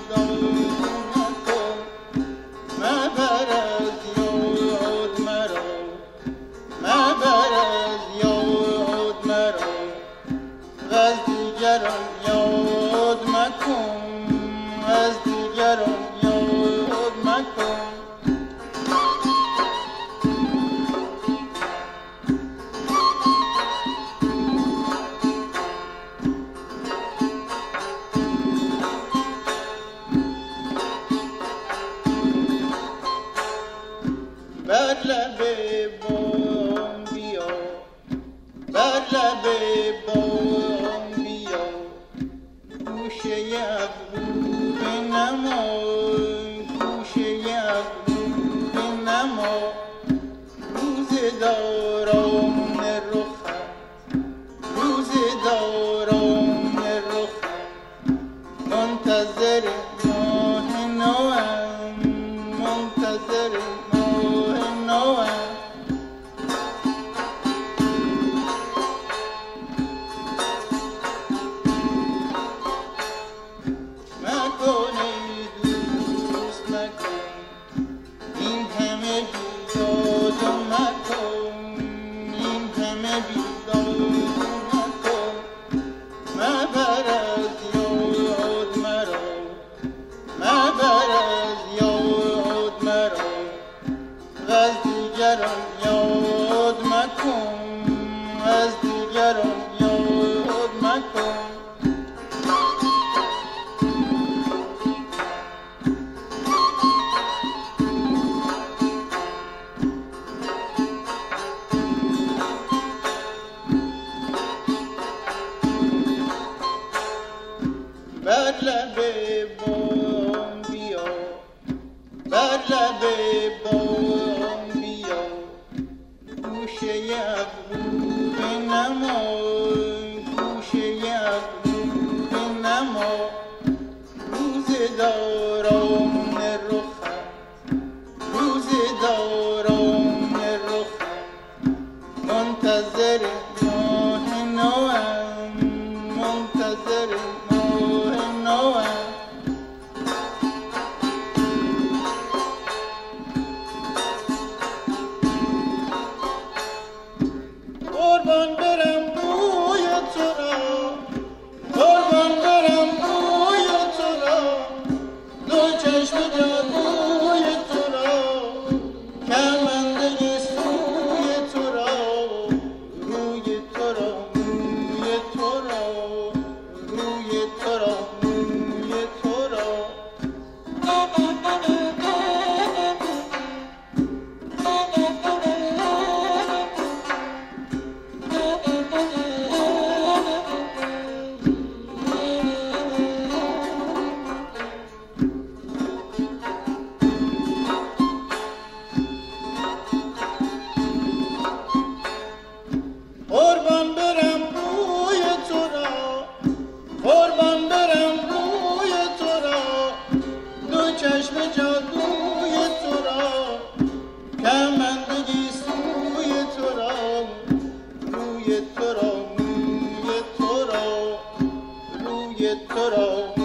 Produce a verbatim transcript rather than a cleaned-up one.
بر لب بام بیا، بر لب بام بیا، گوشه ابرو بنما، گوشه ابرو بنما، روزداران رخت، روزداران رخت، منتظر ماه نوام، منتظر ماه نوام. مکن ای دوست مکن این همه بیداد و مکن، این همه بیداد و مکن، مبر از یاد مرا، مبر از یاد مرا، از دیگران یاد مکن، از دیگران یاد مکن. بر لب بام بیا، بر لب بام بیا، گوشه ابرو بنما، گوشه ابرو بنما، روزداران رخت، روزداران رخت، منتظر ماه نوام، منتظر ماه نوام. قربان برم بوی تو را، قربان برم بوی تو را، دو چشم جادوی تو را، کمندگی سوی تو را، روی تو را، موی تو را، روی تو را، موی تو را. قربان برم روی تو را، قربان برم روی تو را، دو چشم جادوی تو را، کمندگی سوی تو را، روی تو را، موی تو را، روی تو را.